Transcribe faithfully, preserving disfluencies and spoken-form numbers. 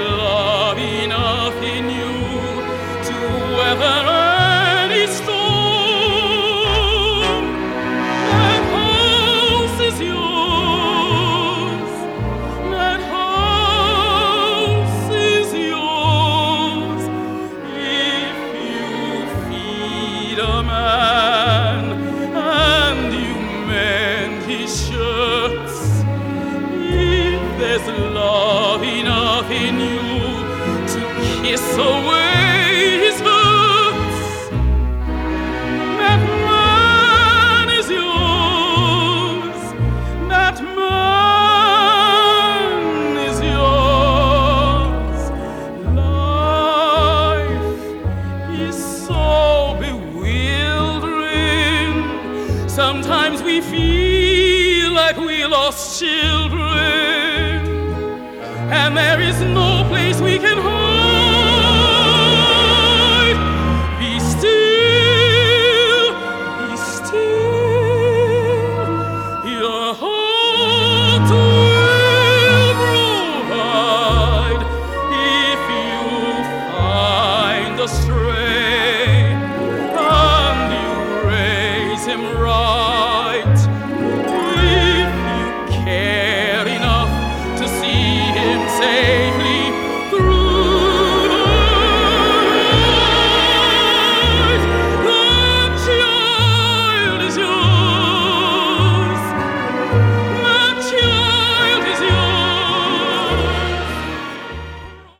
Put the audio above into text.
love enough in you to weather any storm. That house is yours. That house is yours. If you feed a man and you mend his shirts, if there's love enough in you to kiss away his hurts, that man is yours. That man is yours. Life is so bewildering. Sometimes we feel like we lost children, and there is no place we can hide.